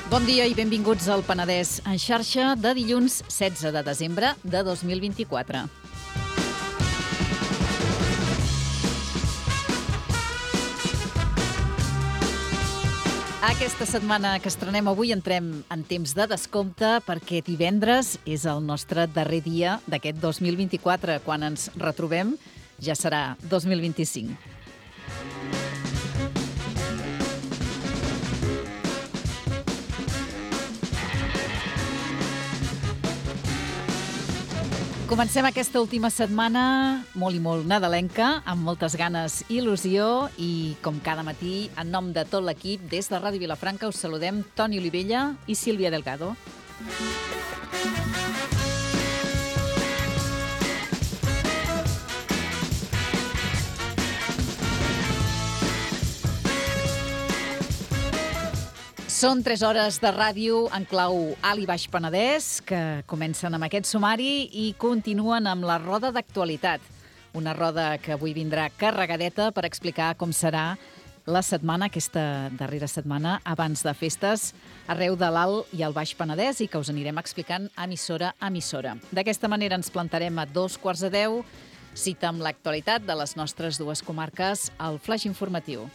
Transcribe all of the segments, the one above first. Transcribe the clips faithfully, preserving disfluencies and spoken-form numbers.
Bon dia i benvinguts al Penedès en xarxa de dilluns setze de desembre de dos mil vint-i-quatre. Aquesta setmana que estrenem avui entrem en temps de descompte perquè divendres és el nostre darrer dia d'aquest dos mil vint-i-quatre. Quan ens retrobem ja serà dos mil vint-i-cinc. Comencem aquesta última setmana molt i molt nadalenca, amb moltes ganes i il·lusió, i com cada matí, en nom de tot l'equip, des de Ràdio Vilafranca us saludem Toni Olivella i Sílvia Delgado. Són tres hores de ràdio en clau alt i baix Penedès, que comencen amb aquest sumari i continuen amb la roda d'actualitat. Una roda que avui vindrà carregadeta per explicar com serà la setmana, aquesta darrera setmana, abans de festes, arreu de l'alt i el baix Penedès, i que us anirem explicant emissora a emissora. D'aquesta manera ens plantarem a dos quarts de deu, cita amb l'actualitat de les nostres dues comarques, el Flaix Informatiu.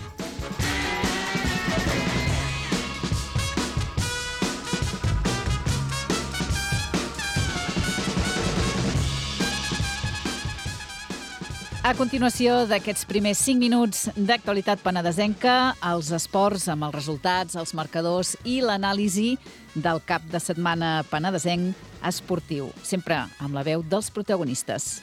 A continuació d'aquests primers cinc minuts d'actualitat penedesenca, els esports amb els resultats, els marcadors i l'anàlisi del cap de setmana penedesenc esportiu, sempre amb la veu dels protagonistes.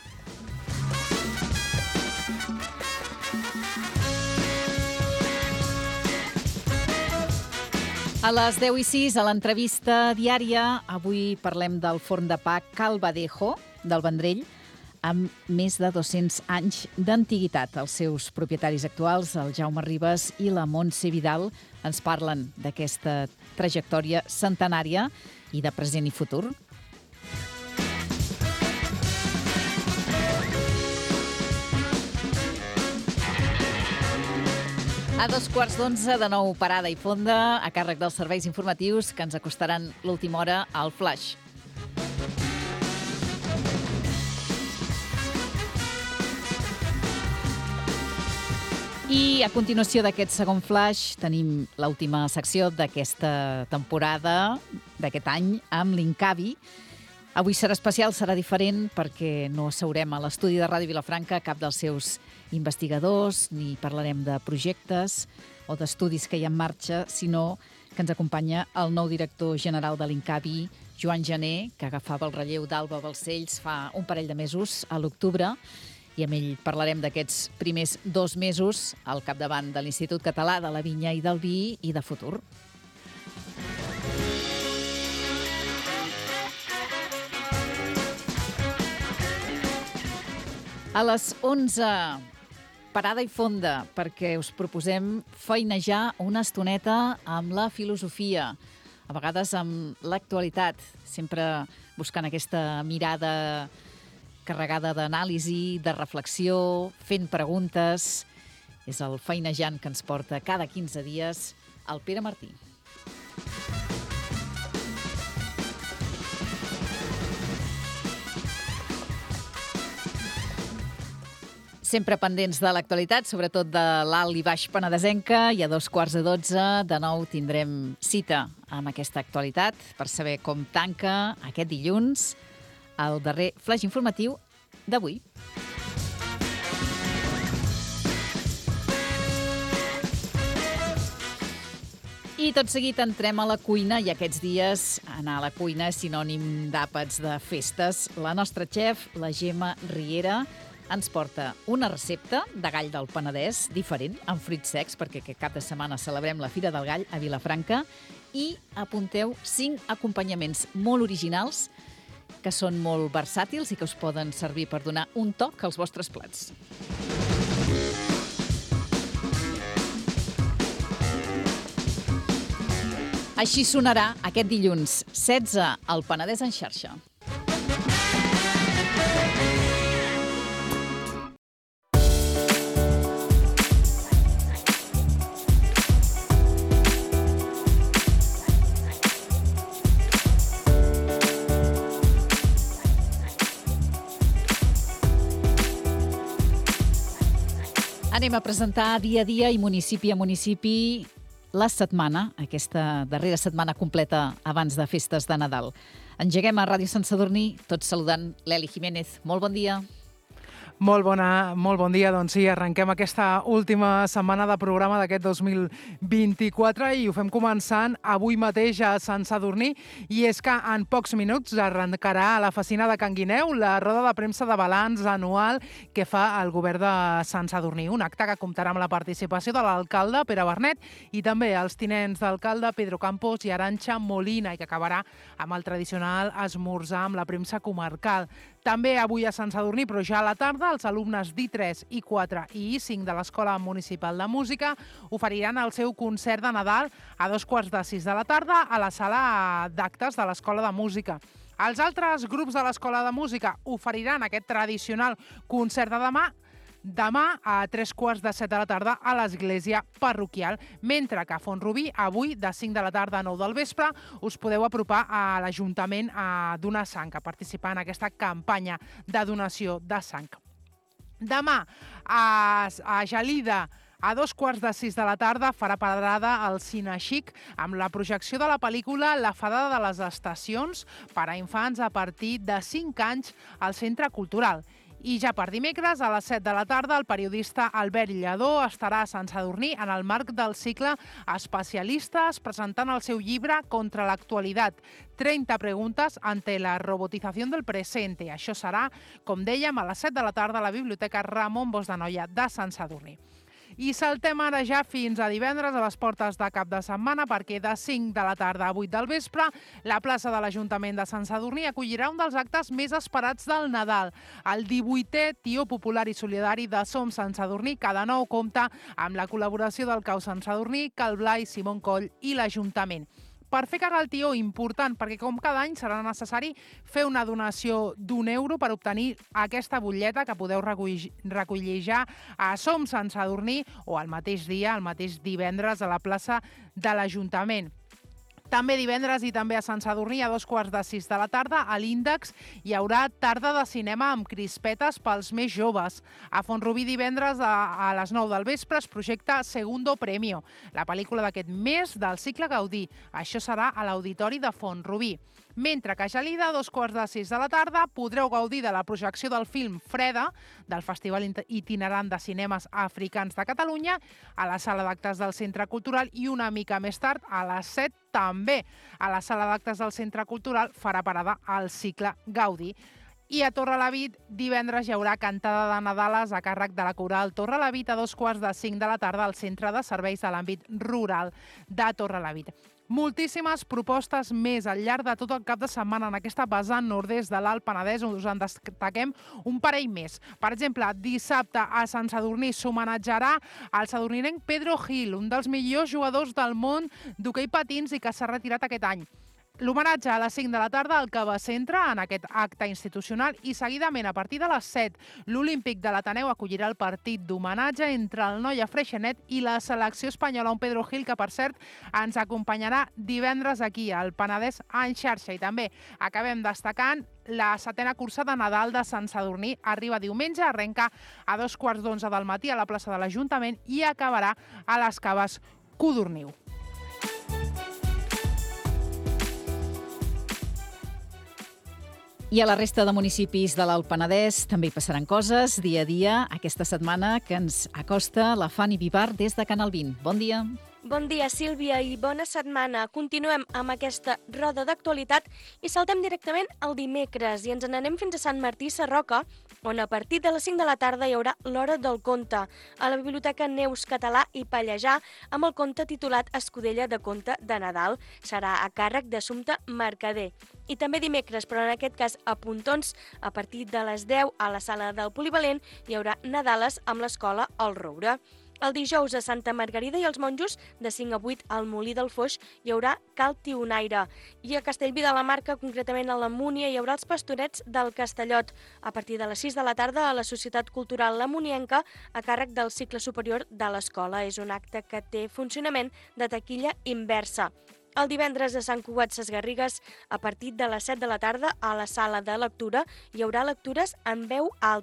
A les deu i sis, a l'entrevista diària, avui parlem del forn de pa Cal Badejo, del Vendrell, amb més de dos-cents anys d'antiguitat. Els seus propietaris actuals, el Jaume Ribas i la Montse Vidal, ens parlen d'aquesta trajectòria centenària i de present i futur. A dos quarts d'onze, de nou parada i fonda, a càrrec dels serveis informatius que ens acostaran l'última hora al Flaix. I a continuació d'aquest segon flash tenim l'última secció d'aquesta temporada, d'aquest any, amb l'Incavi. Avui serà especial, serà diferent, perquè no asseurem a l'estudi de Ràdio Vilafranca cap dels seus investigadors, ni parlarem de projectes o d'estudis que hi ha en marxa, sinó que ens acompanya el nou director general de l'Incavi, Joan Gené, que agafava el relleu d'Alba Balcells fa un parell de mesos, a l'octubre, i amb ell parlarem d'aquests primers dos mesos al capdavant de l'Institut Català de la Vinya i del Vi i de futur. A les onze, parada i fonda, perquè us proposem feinejar una estoneta amb la filosofia, a vegades amb l'actualitat, sempre buscant aquesta mirada carregada d'anàlisi, de reflexió, fent preguntes. És el feinejant que ens porta cada quinze dies el Pere Martí. Sempre pendents de l'actualitat, sobretot de l'alt i baix penedesenca, i a dos quarts de dotze de nou tindrem cita amb aquesta actualitat per saber com tanca aquest dilluns el darrer flash informatiu d'avui. I tot seguit entrem a la cuina, i aquests dies anar a la cuina és sinònim d'àpats de festes. La nostra xef, la Gemma Riera, ens porta una recepta de gall del Penedès diferent, amb fruits secs, perquè aquest cap de setmana celebrem la Fira del Gall a Vilafranca, i apunteu cinc acompanyaments molt originals que són molt versàtils i que us poden servir per donar un toc als vostres plats. Així sonarà aquest dilluns setze al Penedès en xarxa. Anem a presentar dia a dia i municipi a municipi la setmana, aquesta darrera setmana completa abans de festes de Nadal. Engeguem a Ràdio Sant Sadurní, tots saludant l'Eli Jiménez. Molt bon dia. Molt, bona, molt bon dia. Doncs sí, arrenquem aquesta última setmana de programa d'aquest dos mil vint-i-quatre i ho fem començant avui mateix a Sant Sadurní. I és que en pocs minuts arrencarà a la Fecina de Can Guineu la roda de premsa de balanç anual que fa el govern de Sant Sadurní. Un acte que comptarà amb la participació de l'alcalde Pere Bernet i també els tinents d'alcalde Pedro Campos i Arantxa Molina i que acabarà amb el tradicional esmorzar amb la premsa comarcal. També avui a Sant Sadurní, però ja a la tarda, els alumnes d'I tres, I quatre i I cinc de l'Escola Municipal de Música oferiran el seu concert de Nadal a dos quarts de sis de la tarda a la sala d'actes de l'Escola de Música. Els altres grups de l'Escola de Música oferiran aquest tradicional concert de demà demà a tres quarts de set de la tarda a l'església parroquial, mentre que a Font-rubí avui de cinc de la tarda a nou del vespre us podeu apropar a l'Ajuntament a donar sang, a participar en aquesta campanya de donació de sang. Demà a, a Gelida a dos quarts de sis de la tarda farà parada al Cine Xic amb la projecció de la pel·lícula La fada de les estacions per a infants a partir de cinc anys al Centre Cultural. I ja per dimecres, a les set de la tarda, el periodista Albert Lledó estarà a Sant Sadurní en el marc del cicle Especialistes presentant el seu llibre Contra l'actualitat. trenta preguntes ante la robotización del presente. Això serà, com dèiem, a les set de la tarda a la Biblioteca Ramon Bosch de Noia de Sant Sadurní. I saltem ara ja fins a divendres a les portes de cap de setmana perquè de cinc de la tarda a vuit del vespre la plaça de l'Ajuntament de Sant Sadurní acollirà un dels actes més esperats del Nadal. El divuitè Tió Popular i Solidari de Som Sant Sadurní, que de nou compta amb la col·laboració del Cau Sant Sadurní, Cal Blai, Simón Coll i l'Ajuntament. Per fer cara al tió, important, perquè com cada any serà necessari fer una donació d'un euro per obtenir aquesta butlleta que podeu recollir ja a Som Sant Sadurní o el mateix dia, el mateix divendres, a la plaça de l'Ajuntament. També divendres i també a Sant Sadurní, a dos quarts de sis de la tarda, a l'Índex hi haurà tarda de cinema amb crispetes pels més joves. A Font-rubí divendres a, a les nou del vespre es projecta Segundo Premio, la pel·lícula d'aquest mes del cicle Gaudí. Això serà a l'Auditori de Font-rubí. Mentre que a Gelida, a dos quarts de sis de la tarda, podreu gaudir de la projecció del film Freda, del Festival Itinerant de Cinemes Africans de Catalunya, a la sala d'actes del Centre Cultural i una mica més tard, a les set, també a la sala d'actes del Centre Cultural farà parada al cicle Gaudí. I a Torrelavit, divendres hi haurà cantada de Nadales a càrrec de la coral Torrelavit a dos quarts de cinc de la tarda al Centre de Serveis de l'Àmbit Rural de Torrelavit. Moltíssimes propostes més al llarg de tot el cap de setmana en aquesta vessant nord-est de l'Alt Penedès, on us en destaquem un parell més. Per exemple, dissabte a Sant Sadurní s'homenatjarà al sadurninenc Pedro Gil, un dels millors jugadors del món d'hoquei patins i que s'ha retirat aquest any. L'homenatge a les cinc de la tarda al Cava Centre en aquest acte institucional i seguidament a partir de les set l'Olímpic de l'Ateneu acollirà el partit d'homenatge entre el Noia Freixenet i la selecció espanyola, un Pedro Gil que per cert ens acompanyarà divendres aquí al Penedès en xarxa. I també acabem destacant la setena cursa de Nadal de Sant Sadurní. Arriba diumenge, arrenca a dos quarts d'onze del matí a la plaça de l'Ajuntament i acabarà a les Caves Codorniu. I a la resta de municipis de l'Alt Penedès també hi passaran coses dia a dia aquesta setmana que ens acosta la Fanny Vivar des de Canal vint. Bon dia. Bon dia, Sílvia, i bona setmana. Continuem amb aquesta roda d'actualitat i saltem directament al dimecres i ens n'anem fins a Sant Martí Sarroca, on a partir de les cinc de la tarda hi haurà l'Hora del Conte a la Biblioteca Neus Català i Pallejà amb el conte titulat Escudella de Conte de Nadal. Serà a càrrec d'Assumpta Mercader. I també dimecres, però en aquest cas a Pontons, a partir de les deu a la sala del Polivalent hi haurà Nadales amb l'escola El Roure. El dijous a Santa Margarida i els Monjos, de cinc a vuit al Molí del Foix, hi haurà Cal Tionaire. I a Castellví de la Marca, concretament a la Múnia, hi haurà els Pastorets del Castellot. A partir de les sis de la tarda a la Societat Cultural La Munienca, a càrrec del cicle superior de l'escola. És un acte que té funcionament de taquilla inversa. El divendres a Sant Cugat Sesgarrigues, a partir de les set de la tarda, a la sala de lectura, hi haurà lectures en veu alta.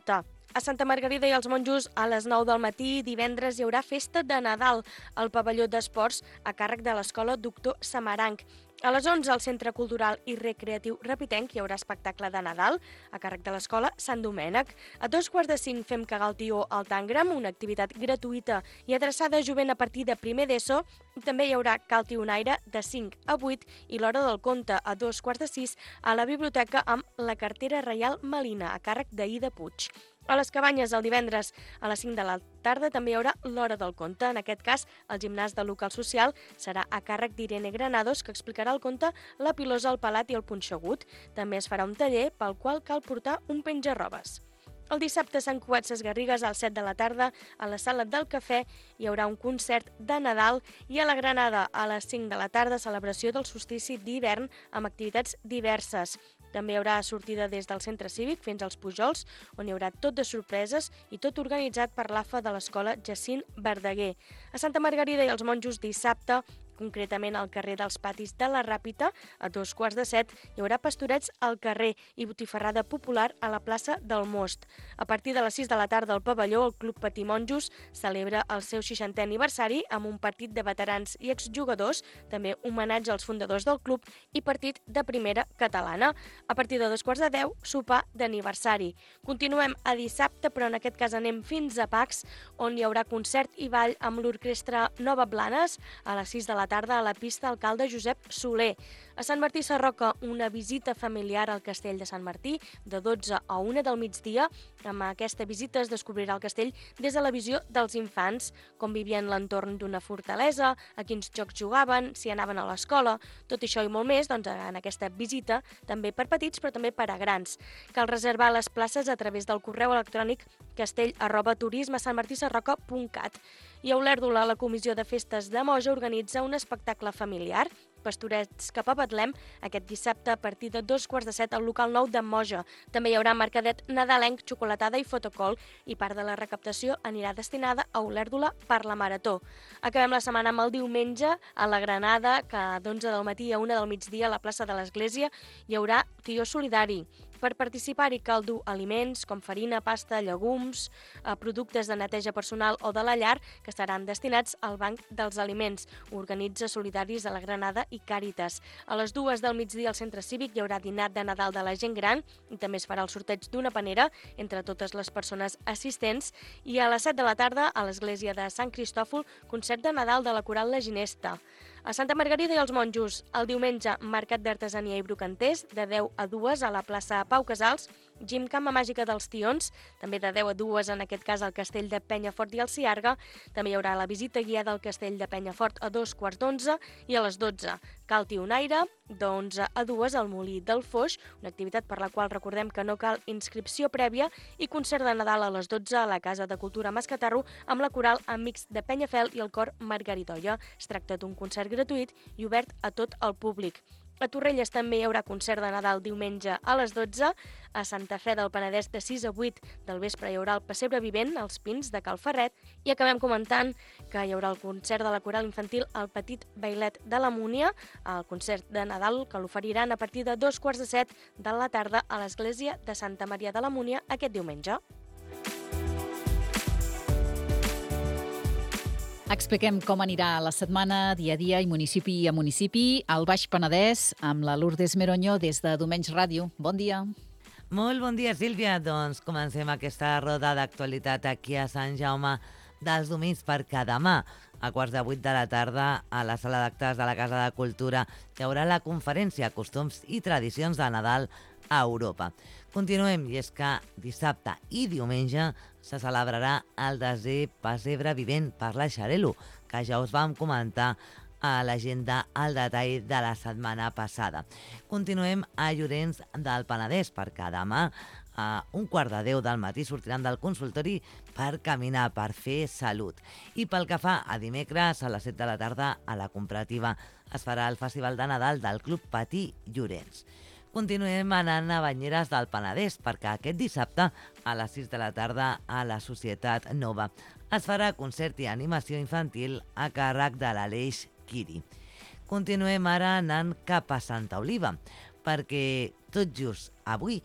A Santa Margarida i els Monjos, a les nou del matí, divendres, hi haurà festa de Nadal al pavelló d'esports a càrrec de l'Escola Doctor Samaranc. A les onze, al Centre Cultural i Recreatiu Repitenc, hi haurà espectacle de Nadal a càrrec de l'Escola Sant Domènec. A dos quarts de cinc fem cagar el tió al Tangram, una activitat gratuïta i adreçada a jovent a partir de primer d'ESO. També hi haurà Cal Tionaire de cinc a vuit i l'Hora del Conte a dos quarts de sis a la biblioteca amb la cartera reial Melina a càrrec d'Ida Puig. A les Cabanyes, el divendres a les cinc de la tarda, també hi haurà l'Hora del Conte. En aquest cas, el gimnàs del local social serà a càrrec d'Irene Granados, que explicarà el conte La pilosa, el pelat i el punxegut. També es farà un taller pel qual cal portar un penjarrobes. El dissabte a Sant Cugat Sesgarrigues, a les set de la tarda, a la Sala del Cafè, hi haurà un concert de Nadal i a la Granada, a les cinc de la tarda, celebració del solstici d'hivern amb activitats diverses. També hi haurà sortida des del centre cívic fins als Pujols, on hi haurà tot de sorpreses i tot organitzat per l'A F A de l'Escola Jacint Verdaguer. A Santa Margarida i els Monjos, dissabte, concretament al carrer dels Patis de la Ràpita, a dos quarts de set, hi haurà pastorets al carrer i botifarrada popular a la plaça del Most. A partir de les sis de la tarda al pavelló, el Club Patí Monjos celebra el seu seixantè aniversari amb un partit de veterans i exjugadors, també homenatge als fundadors del club i partit de primera catalana. A partir de dos quarts de deu, sopar d'aniversari. Continuem a dissabte, però en aquest cas anem fins a Pacs, on hi haurà concert i ball amb l'orquestra Nova Blanes a les sis de la tarda a la pista Alcalde Josep Soler. A Sant Martí Sarroca, una visita familiar al castell de Sant Martí de dotze a una del migdia. Amb aquesta visita es descobrirà el castell des de la visió dels infants, com vivien l'entorn d'una fortalesa, a quins jocs jugaven, si anaven a l'escola, tot això i molt més doncs, en aquesta visita, també per petits però també per a grans. Cal reservar les places a través del correu electrònic castell arroba turisme santmartisarroca punt cat. I a Olèrdola, la Comissió de Festes de Moja organitza un espectacle familiar, Pastorets cap a Betlem, aquest dissabte a partir de dos quarts de set al local nou de Moja. També hi haurà mercadet nadalenc, xocolatada i fotocol i part de la recaptació anirà destinada a Olèrdola per la Marató. Acabem la setmana amb el diumenge a la Granada, que d'onze del matí a una del migdia a la plaça de l'Església hi haurà tió solidari. Per participar-hi cal dur aliments com farina, pasta, llegums, productes de neteja personal o de la llar que seran destinats al Banc dels Aliments. Organitza Solidaris de la Granada i Càritas. A les dues del migdia al Centre Cívic hi haurà dinar de Nadal de la gent gran i també es farà el sorteig d'una panera entre totes les persones assistents. I a les set de la tarda a l'Església de Sant Cristòfol, concert de Nadal de la Coral La Ginesta. A Santa Margarida i els Monjos, el diumenge, Mercat d'Artesania i Brocanters, de deu a dues a la plaça Pau Casals, Gimcama Màgica dels Tions, també de deu a dues, en aquest cas al castell de Penyafort i el Ciarga. També hi haurà la visita guiada al castell de Penyafort a dos quarts d'onze i a les dotze, Cal Tionaire, d'onze a dues al Molí del Foix, una activitat per la qual recordem que no cal inscripció prèvia, i concert de Nadal a les dotze a la Casa de Cultura Mascatarro amb la coral Amics de Penyafel i el cor Margaridoia. Es tracta d'un concert gratuït i obert a tot el públic. A Torrelles també hi haurà concert de Nadal diumenge a les dotze, a Santa Fe del Penedès de sis a vuit del vespre hi haurà el pessebre vivent, als Pins de Cal Ferret, i acabem comentant que hi haurà el concert de la coral infantil El Petit Bailet de la Múnia, el concert de Nadal que l'oferiran a partir de dos quarts de set de la tarda a l'església de Santa Maria de la Múnia aquest diumenge. Expliquem com anirà la setmana dia a dia i municipi a municipi al Baix Penedès amb la Lourdes Meronyo des de Domenys Ràdio. Bon dia. Molt bon dia, Sílvia. Doncs comencem aquesta roda d'actualitat aquí a Sant Jaume dels Domenys perquè demà, a quarts de vuit de la tarda, a la sala d'actes de la Casa de Cultura hi haurà la conferència Costums i Tradicions de Nadal a Europa. Continuem, i és que dissabte i diumenge se celebrarà el desè pessebre vivent per la Xarel·lo, que ja us vam comentar a l'agenda al detall de la setmana passada. Continuem a Llorenç del Penedès, perquè demà a un quart de deu del matí sortiran del consultori per caminar, per fer salut. I pel que fa a dimecres, a les set de la tarda, a la Comparativa es farà el Festival de Nadal del Club Patí Llorenç. Continuem anant a Banyeres del Penedès, perquè aquest dissabte, a les sis de la tarda, a la Societat Nova, es farà concert i animació infantil a càrrec de l'Aleix Quiri. Continuem ara anant cap a Santa Oliva, perquè tot just avui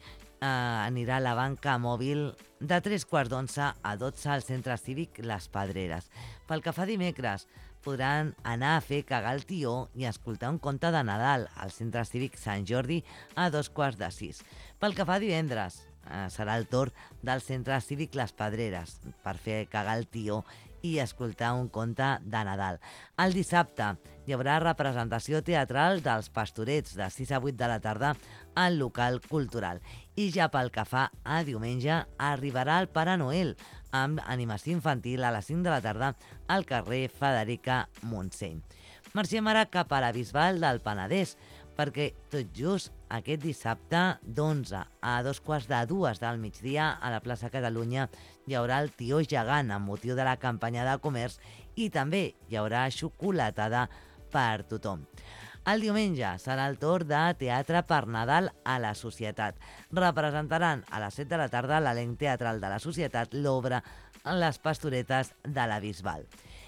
anirà la banca mòbil de tres quarts d'onze a dotze al centre cívic Les Pedreres. Pel que fa dimecres, podran anar a fer cagar el tió i escoltar un conte de Nadal al centre cívic Sant Jordi a dos quarts de sis. Pel que fa divendres, eh, serà el torn del centre cívic Les Pedreres per fer cagar el tió i escoltar un conte de Nadal. El dissabte hi haurà representació teatral dels Pastorets de sis a vuit de la tarda al local cultural. I ja pel que fa a diumenge, arribarà el Pare Noel amb animació infantil a les cinc de la tarda al carrer Federica Montseny. Marxem ara cap a la Bisbal del Penedès, perquè tot just aquest dissabte d'onze a dos quarts de dues del migdia a la plaça Catalunya hi haurà el tió gegant amb motiu de la campanya de comerç i també hi haurà xocolatada per tothom. El diumenge serà el torn de Teatre per Nadal a la Societat. Representaran a les set de la tarda l'elenc teatral de la Societat l'obra Les Pastoretes de la Bisbal.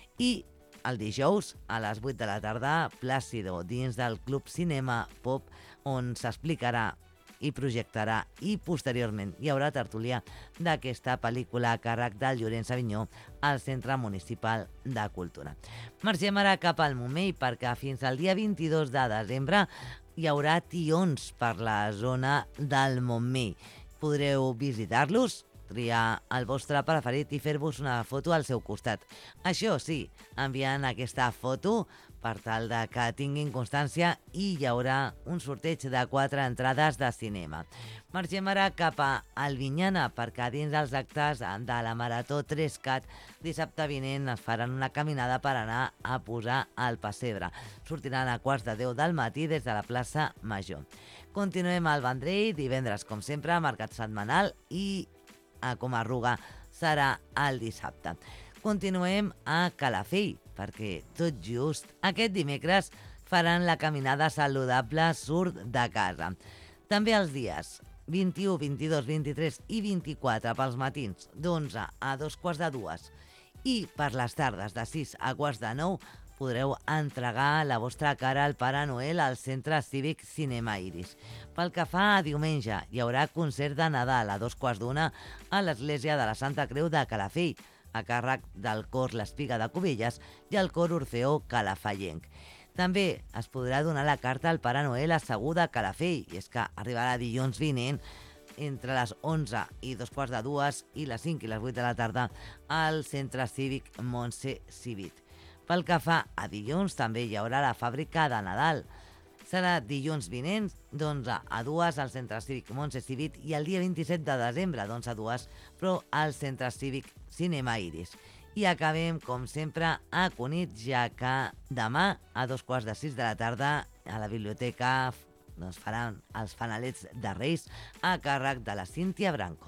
I el dijous, a les vuit de la tarda, Plàcido, dins del Club Cinema Pop, on s'explicarà i projectarà i posteriorment hi haurà tertúlia d'aquesta pel·lícula a càrrec del Llorenç Avinyó al Centre Municipal de Cultura. Marxem ara cap al Montmell perquè fins al dia vint-i-dos de desembre hi haurà tions per la zona del Montmell. Podreu visitar-los, triar el vostre preferit i fer-vos una foto al seu costat. Això sí, enviant aquesta foto per tal de que tinguin constància i hi haurà un sorteig de quatre entrades de cinema. Marxem ara cap a Albinyana perquè dins dels actes de la Marató tres cat dissabte vinent es faran una caminada per anar a posar al pessebre. Sortiran a quarts de deu del matí des de la plaça Major. Continuem al Vendrell, divendres com sempre, mercat setmanal i a Comarruga serà el dissabte. Continuem a Calafell, perquè tot just aquest dimecres faran la caminada saludable Surt de casa. També els dies vint-i-u, vint-i-dos, vint-i-tres i vint-i-quatre pels matins d'onze a dos quarts de dues i per les tardes de sis a quarts de nou podreu entregar la vostra cara al Pare Noel al Centre Cívic Cinema Iris. Pel que fa a diumenge, hi haurà concert de Nadal a dos quarts d'una a l'Església de la Santa Creu de Calafell, a càrrec del cor l'Espiga de Cubelles i el cor Orfeó Calafallenc. També es podrà donar la carta al Pare Noel a Segur de Calafell, i és que arribarà dilluns vinent entre les onze i dos quarts de dues i les cinc i les vuit de la tarda al Centre Cívic Montse Civit. Pel que fa a dilluns, també hi haurà la fàbrica de Nadal. Serà dilluns vinent, d'onze a dues al Centre Cívic Montse Civit i el dia vint-i-set de desembre, d'onze a dues, però al Centre Cívic Cinema Iris. I acabem, com sempre, a Cunit, ja que demà, a dos quarts de sis de la tarda, a la biblioteca doncs, faran els fanalets de Reis a càrrec de la Cíntia Branco.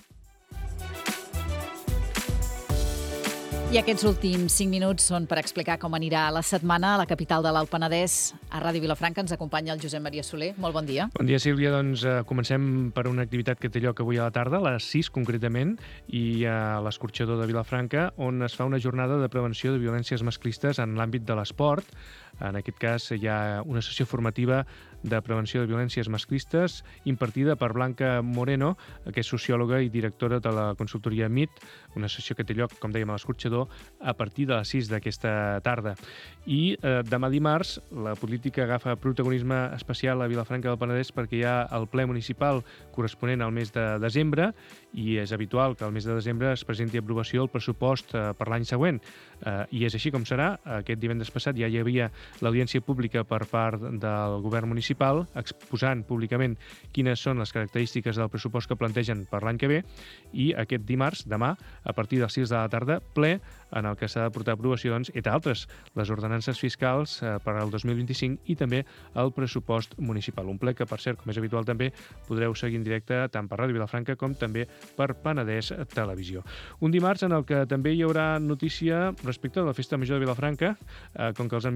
I aquests últims cinc minuts són per explicar com anirà la setmana a la capital de l'Alt Penedès. A Ràdio Vilafranca ens acompanya el Josep Maria Soler. Molt bon dia. Bon dia, Sílvia. Doncs eh, comencem per una activitat que té lloc avui a la tarda, a les sis concretament, i a l'Escorxador de Vilafranca, on es fa una jornada de prevenció de violències masclistes en l'àmbit de l'esport. En aquest cas hi ha una sessió formativa de prevenció de violències masclistes impartida per Blanca Moreno, que és sociòloga i directora de la consultoria M I T, una sessió que té lloc, com dèiem, a l'Escorxador a partir de les sis d'aquesta tarda. I eh, demà dimarts la política agafa protagonisme especial a Vilafranca del Penedès perquè hi ha el ple municipal corresponent al mes de desembre i és habitual que al mes de desembre es presenti a aprovació el pressupost eh, per l'any següent. Eh, I és així com serà. Aquest divendres passat ja hi havia l'audiència pública per part del govern municipal exposant públicament quines són les característiques del pressupost que plantegen per l'any que ve i aquest dimarts, demà, a partir de les sis de la tarda, ple en el que s'ha de portar a aprovació, doncs, entre altres, les ordenances fiscals eh, per al dos mil vint-i-cinc i també el pressupost municipal. Un ple que, per cert, com és habitual també, podreu seguir en directe tant per Ràdio Vilafranca com també per Penedès Televisió. Un dimarts en el que també hi haurà notícia respecte de la Festa Major de Vilafranca, eh, com que els administradors van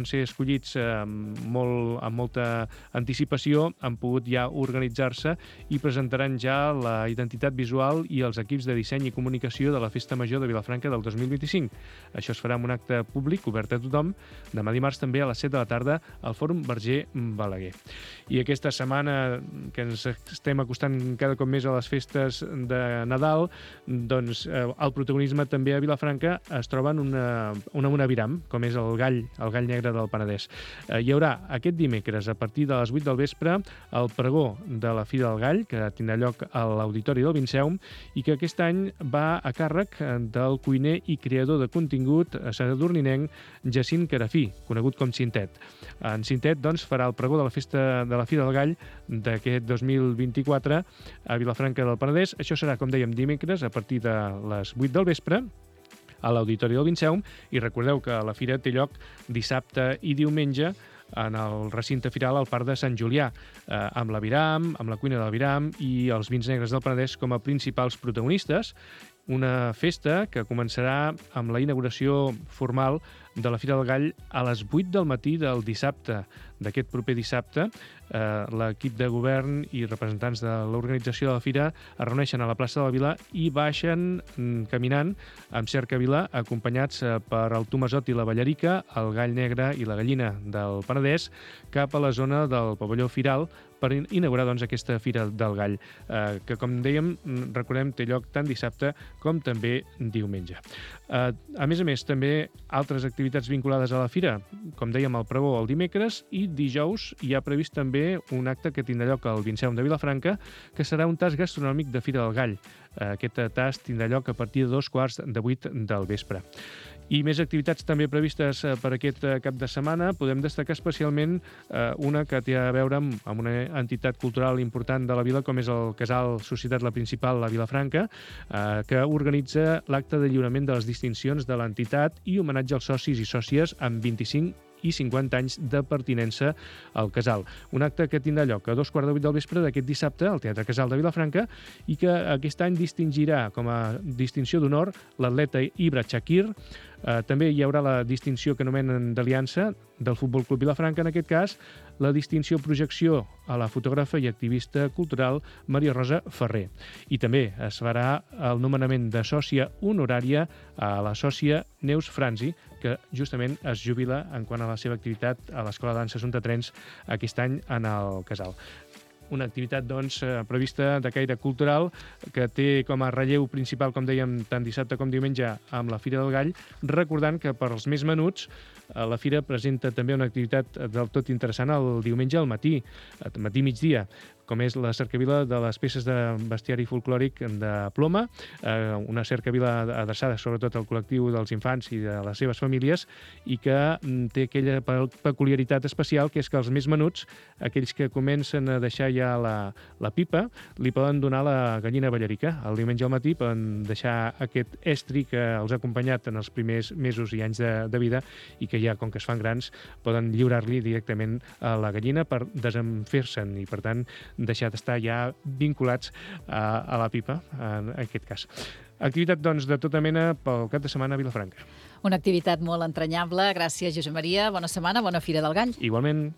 van ser escollits eh, molt, amb molta anticipació, han pogut ja organitzar-se i presentaran ja la identitat visual i els equips de disseny i comunicació de la Festa Major de Vilafranca del dos mil vint-i-cinc. Això es farà en un acte públic obert a tothom, demà dimarts també a les set de la tarda al Fòrum Verger Balaguer. I aquesta setmana que ens estem acostant cada cop més a les festes de Nadal, doncs eh, el protagonisme també a Vilafranca es troba en una, una, una aviram, com és el gall, el gall negre del Penedès. Eh, hi haurà aquest dimecres, a partir de les vuit del vespre, el pregó de la Fira del Gall, que tindrà lloc a l'Auditori del Vinceum, i que aquest any va a càrrec del cuiner i creador de contingut sadurninenc Jacint Carafí, conegut com Cintet. En Cintet, doncs, farà el pregó de la festa de la Fira del Gall d'aquest dos mil vint-i-quatre a Vilafranca del Penedès. Això serà, com dèiem, dimecres, a partir de les vuit del vespre, a l'Auditori del Vinceum, i recordeu que la fira té lloc dissabte i diumenge en el recinte firal al Parc de Sant Julià, eh, amb l'Aviram, amb la cuina de l'Aviram i els vins negres del Penedès com a principals protagonistes. Una festa que començarà amb la inauguració formal de la Fira del Gall a les vuit del matí del dissabte, d'aquest proper dissabte. Eh, l'equip de govern i representants de l'organització de la Fira es reuneixen a la plaça de la Vila i baixen mm, caminant amb cercavila, acompanyats eh, per el Tomàsot i la Ballarica, el Gall Negre i la Gallina del Penedès, cap a la zona del pavelló Firal per inaugurar doncs, aquesta Fira del Gall, eh, que, com dèiem, recordem, té lloc tant dissabte com també diumenge. Eh, a més a més, també altres activitats vinculades a la Fira, com dèiem, el pregó el dimecres, i dijous hi ha previst també un acte que tindrà lloc al Vinceum de Vilafranca, que serà un tast gastronòmic de Fira del Gall. Eh, aquest tast tindrà lloc a partir de dos quarts de vuit del vespre. I més activitats també previstes per aquest cap de setmana. Podem destacar especialment eh, una que té a veure amb, amb una entitat cultural important de la vila, com és el Casal Societat La Principal, la Vilafranca, eh, que organitza l'acte de lliurament de les distincions de l'entitat i homenatge als socis i sòcies amb vint-i-cinc i cinquanta anys de pertinença al Casal. Un acte que tindrà lloc a dos quarts de vuit del vespre d'aquest dissabte al Teatre Casal de Vilafranca i que aquest any distingirà com a distinció d'honor l'atleta Ibra Chakir. Eh, també hi haurà la distinció que anomenen d'aliança del Futbol Club Vilafranca, en aquest cas, la distinció projecció a la fotògrafa i activista cultural Maria Rosa Ferrer. I també es farà el nomenament de sòcia honorària a la sòcia Neus Franzi, que justament es jubila en quant a la seva activitat a l'Escola de Dansa Sontatrens aquest any en el Casal. Una activitat, doncs, prevista de caire cultural que té com a relleu principal, com dèiem, tant dissabte com diumenge amb la Fira del Gall, recordant que per als més menuts la Fira presenta també una activitat del tot interessant el diumenge al matí, al matí-migdia, com és la cercavila de les peces de bestiari folclòric de Ploma, eh, una cercavila adreçada sobretot al col·lectiu dels infants i de les seves famílies, i que té aquella peculiaritat especial, que és que els més menuts, aquells que comencen a deixar ja la, la pipa, li poden donar la gallina ballarica. El diumenge al matí poden deixar aquest estri que els ha acompanyat en els primers mesos i anys de, de vida, i que ja, com que es fan grans, poden lliurar-li directament a la gallina per desenfer-se'n i, per tant, deixar d'estar ja vinculats a, a la pipa, en aquest cas. Activitat, doncs, de tota mena pel cap de setmana a Vilafranca. Una activitat molt entranyable. Gràcies, Josep Maria. Bona setmana, bona Fira del Gall. Igualment.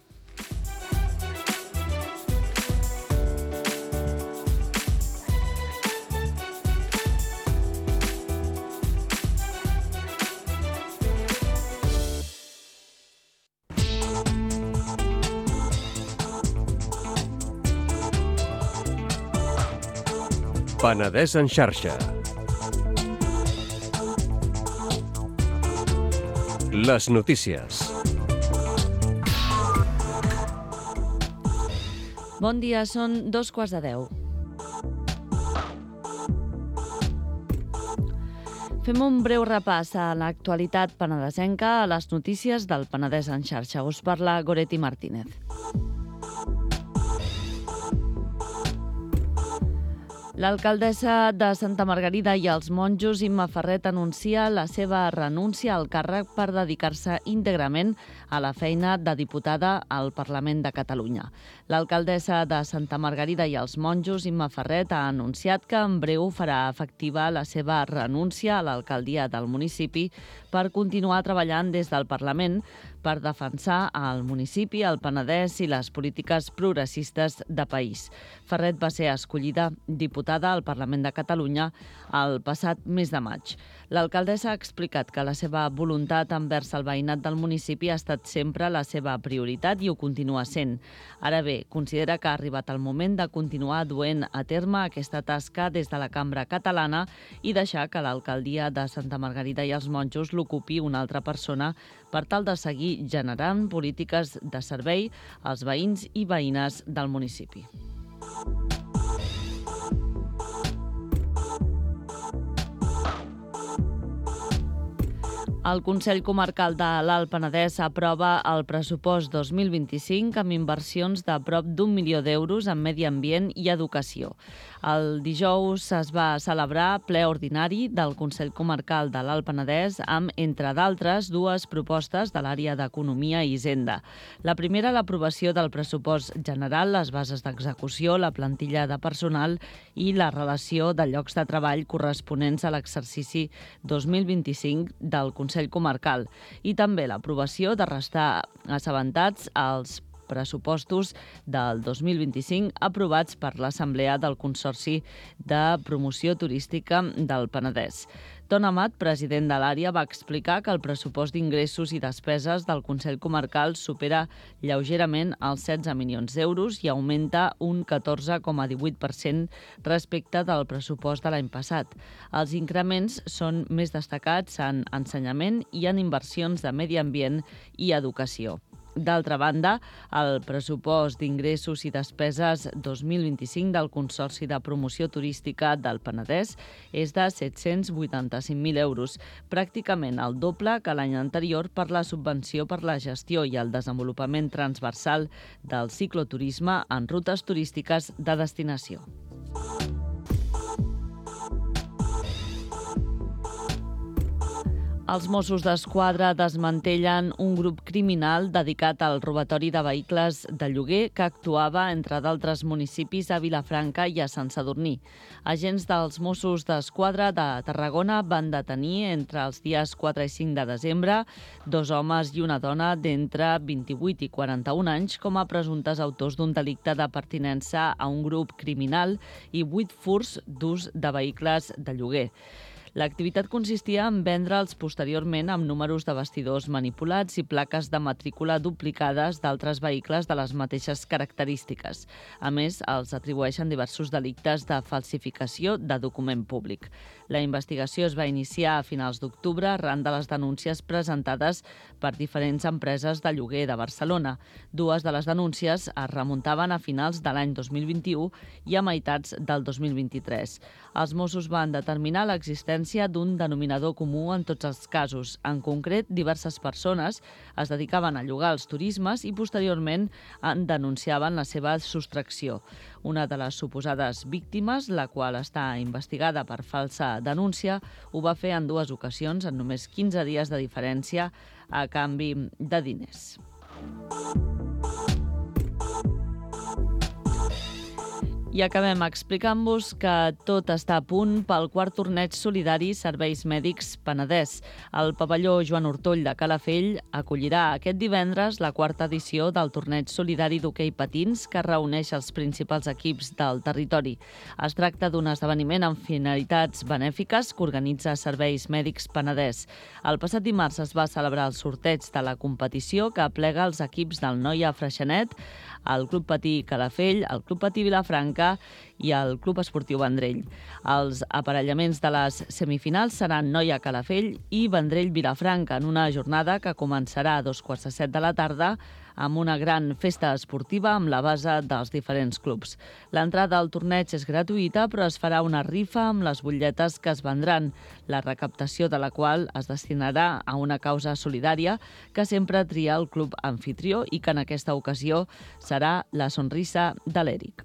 Penedès en xarxa. Les notícies. Bon dia, són dos quarts de deu. Fem un breu repàs a l'actualitat penedesenca, a les notícies del Penedès en xarxa. Us parla Goretti Martínez. L'alcaldessa de Santa Margarida i els monjos, Imma Ferret, anuncia la seva renúncia al càrrec per dedicar-se íntegrament a la feina de diputada al Parlament de Catalunya. L'alcaldessa de Santa Margarida i els monjos, Imma Ferret, ha anunciat que en breu farà efectiva la seva renúncia a l'alcaldia del municipi per continuar treballant des del Parlament per defensar el municipi, el Penedès i les polítiques progressistes de país. Ferret va ser escollida diputada al Parlament de Catalunya el passat mes de maig. L'alcaldessa ha explicat que la seva voluntat envers el veïnat del municipi ha estat sempre la seva prioritat i ho continua sent. Ara bé, considera que ha arribat el moment de continuar duent a terme aquesta tasca des de la Cambra Catalana i deixar que l'alcaldia de Santa Margarida i els Monjos l'ocupi una altra persona per tal de seguir generant polítiques de servei als veïns i veïnes del municipi. El Consell Comarcal de l'Alt Penedès aprova el pressupost dos mil vint-i-cinc amb inversions de prop d'un milió d'euros en medi ambient i educació. El dijous es va celebrar ple ordinari del Consell Comarcal de l'Alt Penedès amb, entre d'altres, dues propostes de l'àrea d'Economia i Hisenda. La primera, l'aprovació del pressupost general, les bases d'execució, la plantilla de personal i la relació de llocs de treball corresponents a l'exercici dos mil vint-i-cinc del Consell Comarcal i també l'aprovació de restar assabentats als pressupostos del dos mil vint-i-cinc aprovats per l'Assemblea del Consorci de Promoció Turística del Penedès. Ton Amat, president de l'àrea, va explicar que el pressupost d'ingressos i despeses del Consell Comarcal supera lleugerament els setze milions d'euros i augmenta un catorze coma divuit per cent respecte del pressupost de l'any passat. Els increments són més destacats en ensenyament i en inversions de medi ambient i educació. D'altra banda, el pressupost d'ingressos i despeses dos mil vint-i-cinc del Consorci de Promoció Turística del Penedès és de set-cents vuitanta-cinc mil euros, pràcticament el doble que l'any anterior per la subvenció per la gestió i el desenvolupament transversal del cicloturisme en rutes turístiques de destinació. Els Mossos d'Esquadra desmantellen un grup criminal dedicat al robatori de vehicles de lloguer que actuava, entre d'altres municipis, a Vilafranca i a Sant Sadurní. Agents dels Mossos d'Esquadra de Tarragona van detenir entre els dies quatre i cinc de desembre dos homes i una dona d'entre vint-i-vuit i quaranta-un anys com a presumptes autors d'un delicte de pertinença a un grup criminal i vuit furts d'ús de vehicles de lloguer. L'activitat consistia en vendre'ls posteriorment amb números de bastidors manipulats i plaques de matrícula duplicades d'altres vehicles de les mateixes característiques. A més, els atribueixen diversos delictes de falsificació de document públic. La investigació es va iniciar a finals d'octubre arran de les denúncies presentades per diferents empreses de lloguer de Barcelona. Dues de les denúncies es remuntaven a finals de l'any dos mil vint-i-u i a meitats del dos mil vint-i-tres. Els Mossos van determinar l'existència d'un denominador comú en tots els casos. En concret, diverses persones es dedicaven a llogar els turismes i posteriorment en denunciaven la seva sostracció. Una de les suposades víctimes, la qual està investigada per falsa denúncia, ho va fer en dues ocasions en només quinze dies de diferència a canvi de diners. I acabem explicant-vos que tot està a punt pel quart torneig solidari Serveis Mèdics Penedès. El pavelló Joan Ortoll de Calafell acollirà aquest divendres la quarta edició del torneig solidari d'hoquei patins que reuneix els principals equips del territori. Es tracta d'un esdeveniment amb finalitats benèfiques que organitza Serveis Mèdics Penedès. El passat dimarts es va celebrar el sorteig de la competició que aplega els equips del Noia Freixenet, el Club Patí Calafell, el Club Patí Vilafranca i el Club Esportiu Vendrell. Els aparellaments de les semifinals seran Noia Calafell i Vendrell Vilafranca en una jornada que començarà a dos quarts de set de la tarda amb una gran festa esportiva amb la base dels diferents clubs. L'entrada al torneig és gratuïta, però es farà una rifa amb les butlletes que es vendran, la recaptació de la qual es destinarà a una causa solidària que sempre tria el club anfitrió i que en aquesta ocasió serà la sonrisa de l'Eric.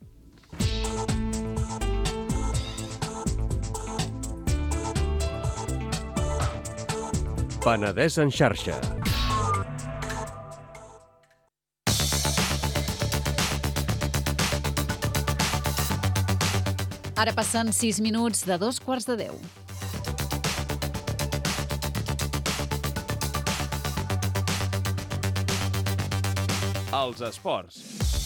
Penedès en xarxa. Ara passen sis minuts de dos quarts de deu. Els esports.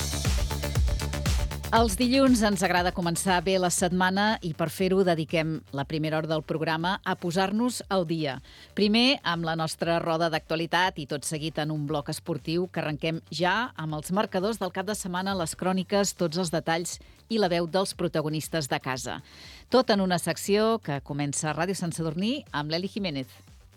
Els dilluns ens agrada començar bé la setmana i per fer-ho dediquem la primera hora del programa a posar-nos al dia. Primer amb la nostra roda d'actualitat i tot seguit en un bloc esportiu que arrenquem ja amb els marcadors del cap de setmana, les cròniques, tots els detalls i la veu dels protagonistes de casa. Tot en una secció que comença a Ràdio Sant Sadurní amb l'Eli Jiménez.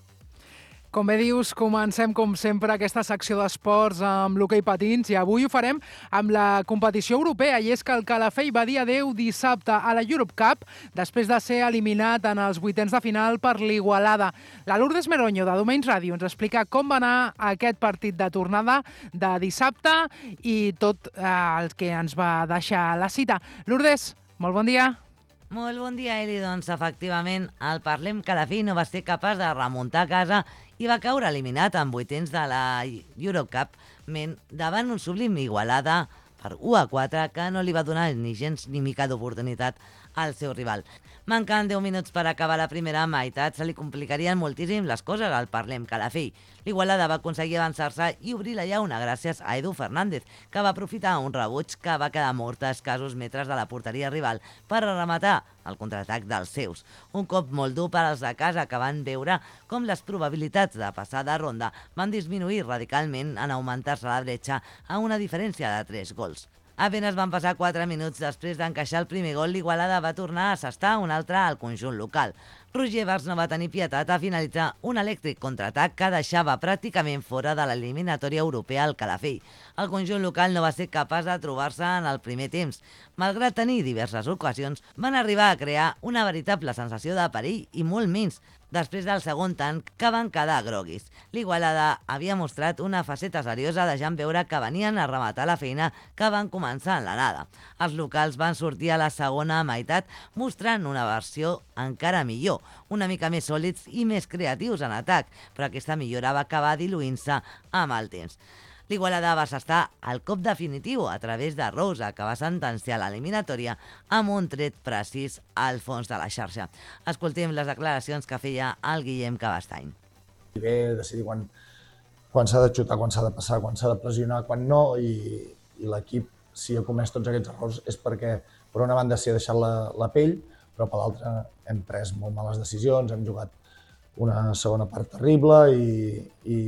Com bé dius, comencem com sempre aquesta secció d'esports amb l'hoquei patins i avui ho farem amb la competició europea i és que el Calafell va dir adeu dissabte a la Europe Cup després de ser eliminat en els vuitens de final per l'Igualada. La Lourdes Meroño de Domenys Ràdio ens explica com va anar aquest partit de tornada de dissabte i tot eh, el que ens va deixar la cita. Lourdes, molt bon dia. Molt bon dia, Eli. Doncs, efectivament, el Parlem Calafell no va ser capaç de remuntar a casa i va caure eliminat en vuitens de la Eurocup davant un sublim Igualada per u a quatre que no li va donar ni gens ni mica d'oportunitat al seu rival. Mancant deu minuts per acabar la primera meitat, se li complicarien moltíssim les coses al Parlem Calafell. L'Igualada va aconseguir avançar-se i obrir la llauna gràcies a Edu Fernández, que va aprofitar un rebuig que va quedar mort a escassos metres de la porteria rival per rematar el contraatac dels seus. Un cop molt dur per als de casa que van veure com les probabilitats de passar de ronda van disminuir radicalment en augmentar-se la bretxa a una diferència de tres gols. Apenas van passar quatre minuts després d'encaixar el primer gol, l'Igualada va tornar a assestar un altre al conjunt local. Roger Bars no va tenir pietat a finalitzar un elèctric contraatac que deixava pràcticament fora de l'eliminatòria europea al Calafell. El conjunt local no va ser capaç de trobar-se en el primer temps. Malgrat tenir diverses ocasions, van arribar a crear una veritable sensació de perill i molt menys després del segon tant que van quedar groguis. L'Igualada havia mostrat una faceta seriosa deixant veure que venien a rematar la feina que van començar en l'anada. Els locals van sortir a la segona meitat mostrant una versió encara millor, una mica més sòlids i més creatius en atac, però aquesta millora va acabar diluint-se amb el temps. L'Igualada va assestar el cop definitiu a través de Rosa, que va sentenciar l'eliminatòria amb un tret precís al fons de la xarxa. Escoltem les declaracions que feia el Guillem Cabastany. Bé, decidir quan, quan s'ha de xutar, quan s'ha de passar, quan s'ha de pressionar, quan no, i, i l'equip, si ha comès tots aquests errors, és perquè, per una banda, s'hi ha deixat la, la pell, però per l'altra hem pres molt males decisions, hem jugat una segona part terrible i, i,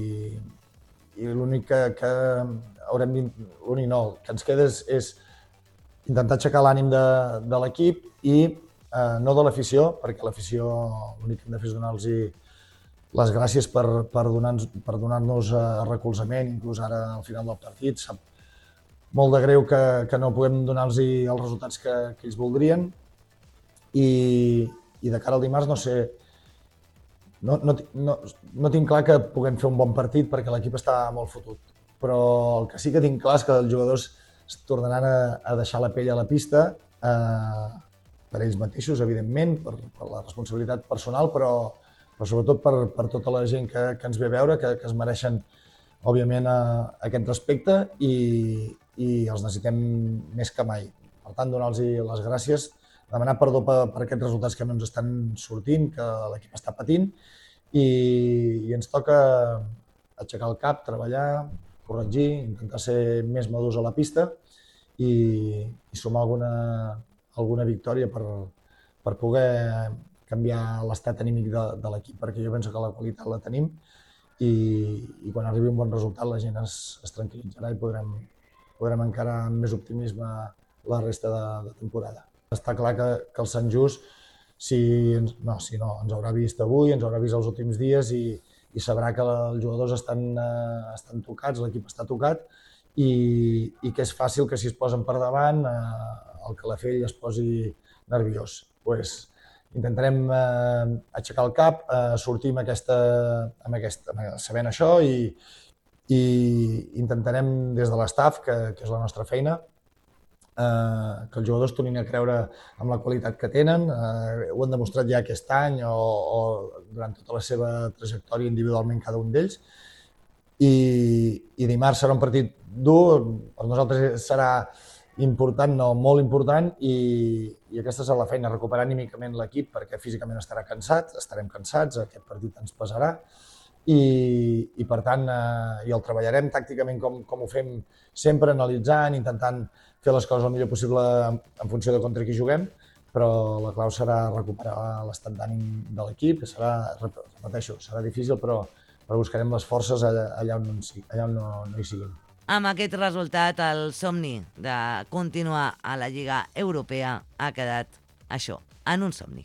i l'únic que, que haurem l'únic no, que ens queda és, és intentar aixecar l'ànim de, de l'equip i eh, no de l'afició, perquè l'afició l'únic que hem de fer és donar-los les gràcies per, per donar-nos per donar-nos recolzament, inclús ara al final del partit. Sap molt de greu que, que no puguem donar-los els resultats que, que ells voldrien i, i de cara al dimarts no sé, No, no, no, no tinc clar que puguem fer un bon partit perquè l'equip està molt fotut, però el que sí que tinc clar és que els jugadors es tornaran a, a deixar la pell a la pista eh, per ells mateixos, evidentment, per, per la responsabilitat personal, però, però sobretot per, per tota la gent que, que ens ve a veure, que, que es mereixen, òbviament, a, a aquest respecte i, i els necessitem més que mai. Per tant, donar-los les gràcies, demanar perdó per, per aquests resultats que no ens estan sortint, que l'equip està patint, i, i ens toca aixecar el cap, treballar, corregir, intentar ser més madurs a la pista i, i sumar alguna, alguna victòria per, per poder canviar l'estat anímic de, de l'equip, perquè jo penso que la qualitat la tenim i, i quan arribi un bon resultat la gent es, es tranquil·litzarà i podrem, podrem encarar amb més optimisme la resta de, de temporada. Està clar que, que el Sant Just, si, no, si no, ens haurà vist avui, ens haurà vist els últims dies i, i sabrà que els jugadors estan, eh, estan tocats, l'equip està tocat i, i que és fàcil que si es posen per davant eh, el Calafell es posi nerviós. Pues, intentarem eh, aixecar el cap, eh, sortir amb aquesta, amb aquesta, sabent això i, i intentarem des de l'estaf, que, que és la nostra feina, Eh, que els jugadors tornin a creure amb la qualitat que tenen. Eh, ho han demostrat ja aquest any o, o durant tota la seva trajectòria individualment cada un d'ells. I, I dimarts serà un partit dur, per nosaltres serà important, no molt important, i, i aquesta serà la feina, recuperar anímicament l'equip perquè físicament estarà cansat, estarem cansats, aquest partit ens pesarà i, i per tant, eh, i el treballarem tàcticament com, com ho fem sempre, analitzant, intentant fer les coses el millor possible en, en funció de contra qui juguem, però la clau serà recuperar l'estat d'ànim de l'equip, que serà, repeteixo, serà difícil, però, però buscarem les forces allà, allà on, allà on no, no hi siguin. Amb aquest resultat, el somni de continuar a la Lliga Europea ha quedat això, en un somni.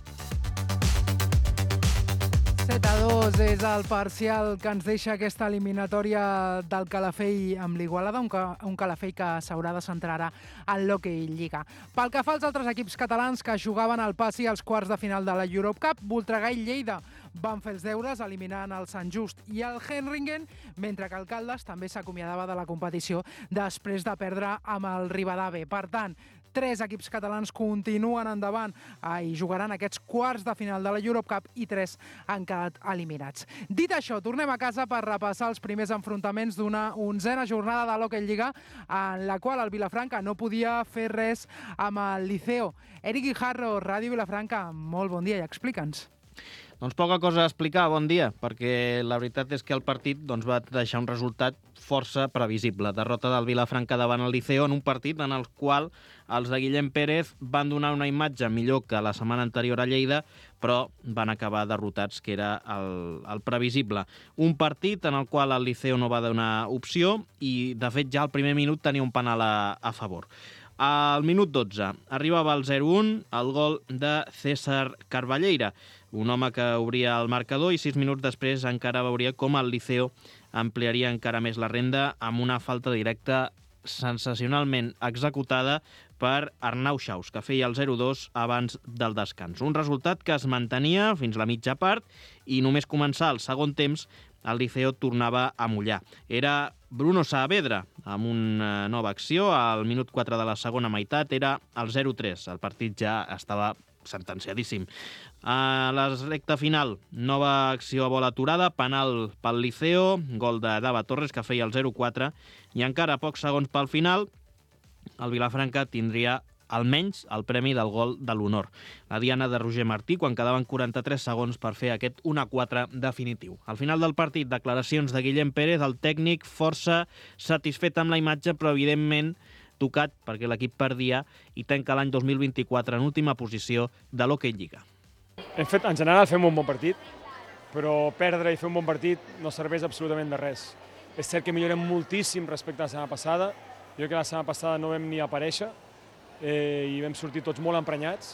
set a dos és el parcial que ens deixa aquesta eliminatòria del Calafell amb l'Igualada, un, ca un Calafell que s'haurà de centrar ara en l'Hockey Lliga. Pel que fa als altres equips catalans que jugaven al passi als quarts de final de la Europe Cup, Voltregà i Lleida van fer els deures eliminant el Sant Just i el Henringen, mentre que el Caldes també s'acomiadava de la competició després de perdre amb el Rivadavia. Per tant, tres equips catalans continuen endavant i jugaran aquests quarts de final de la Europe Cup i tres han quedat eliminats. Dit això, tornem a casa per repassar els primers enfrontaments d'una onzena jornada de l'Hockey Lliga en la qual el Vilafranca no podia fer res amb el Liceo. Eric Guijarro, Ràdio Vilafranca, molt bon dia i explica'ns. Doncs poca cosa a explicar, bon dia, perquè la veritat és que el partit doncs, va deixar un resultat força previsible. Derrota del Vilafranca davant el Liceo en un partit en el qual els de Guillem Pérez van donar una imatge millor que la setmana anterior a Lleida, però van acabar derrotats, que era el, el previsible. Un partit en el qual el Liceo no va donar opció i, de fet, ja al primer minut tenia un penal a, a favor. Al minut dotze arribava el zero un, el gol de César Carballeira, un home que obria el marcador i sis minuts després encara veuria com el Liceo ampliaria encara més la renda amb una falta directa sensacionalment executada per Arnau Xaus, que feia el zero dos abans del descans. Un resultat que es mantenia fins la mitja part i només començar el segon temps el Liceo tornava a mullar. Era Bruno Saavedra amb una nova acció. Al minut quatre de la segona meitat era el zero tres. El partit ja estava sentenciadíssim. A la recta final, nova acció a bola aturada, penal pel Liceo, gol de Dava Torres, que feia el zero quatre, i encara pocs segons pel final, el Vilafranca tindria almenys el premi del gol de l'honor. La diana de Roger Martí, quan quedaven quaranta-tres segons per fer aquest un a quatre definitiu. Al final del partit, declaracions de Guillem Pérez, el tècnic força satisfet amb la imatge, però evidentment tocat perquè l'equip perdia i tanca l'any dos mil vint-i-quatre en última posició de l'Hockey Lliga. Hem fet, en general fem un bon partit, però perdre i fer un bon partit no serveix absolutament de res. És cert que millorem moltíssim respecte a la setmana passada. Jo crec que la setmana passada no vam ni aparèixer eh, i vam sortir tots molt emprenyats.